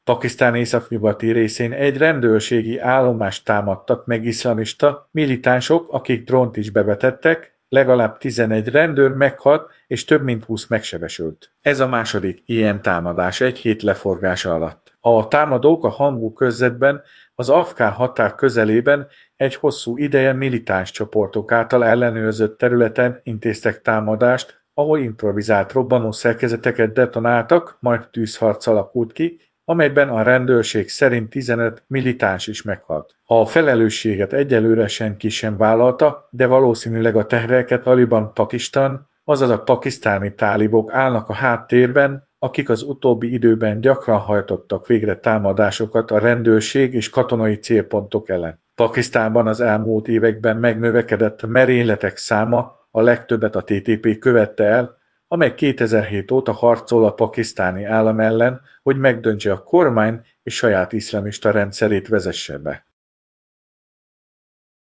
Pakisztán északnyugati részén egy rendőrségi állomást támadtak meg iszlamista militánsok, akik drónt is bevetettek, legalább 11 rendőr meghalt és több mint 20 megsebesült. Ez a második ilyen támadás egy hét leforgása alatt. A támadók a Hambu körzetben, az afgán határ közelében egy hosszú ideje militáns csoportok által ellenőrzött területen intéztek támadást, ahol improvizált robbanószerkezeteket detonáltak, majd tűzharc alakult ki, amelyben a rendőrség szerint 15 militáns is meghalt. A felelősséget egyelőre senki sem vállalta, de valószínűleg a tehereket Taliban Pakisztán, azaz a pakisztáni tálibok állnak a háttérben, akik az utóbbi időben gyakran hajtottak végre támadásokat a rendőrség és katonai célpontok ellen. Pakisztánban az elmúlt években megnövekedett a merényletek száma, a legtöbbet a TTP követte el, amely 2007 óta harcol a pakisztáni állam ellen, hogy megdöntse a kormány és saját iszlamista rendszerét vezesse be.